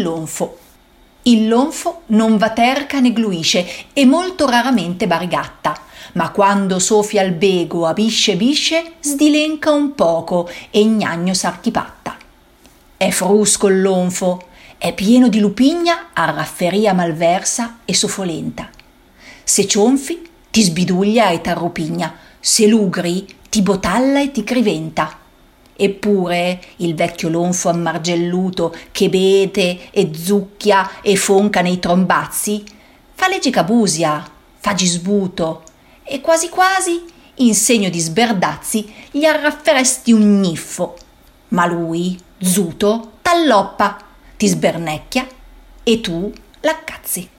lonfo. Il lonfo non va terca né gluisce e molto raramente bargatta, ma quando sofia il bego a bisce sdilenca un poco e gnagno s'archipatta. È frusco il lonfo, è pieno di lupigna a rafferia malversa e sofolenta. Se cionfi ti sbiduglia e t'arrupigna, se lugri ti botalla e ti criventa. Eppure il vecchio lonfo ammargelluto che bete e zucchia e fonca nei trombazzi fa legicabusia, fa gisbuto e quasi quasi in segno di sberdazzi gli arrafferesti un gniffo, ma lui, zuto, t'alloppa, ti sbernecchia e tu l'accazzi.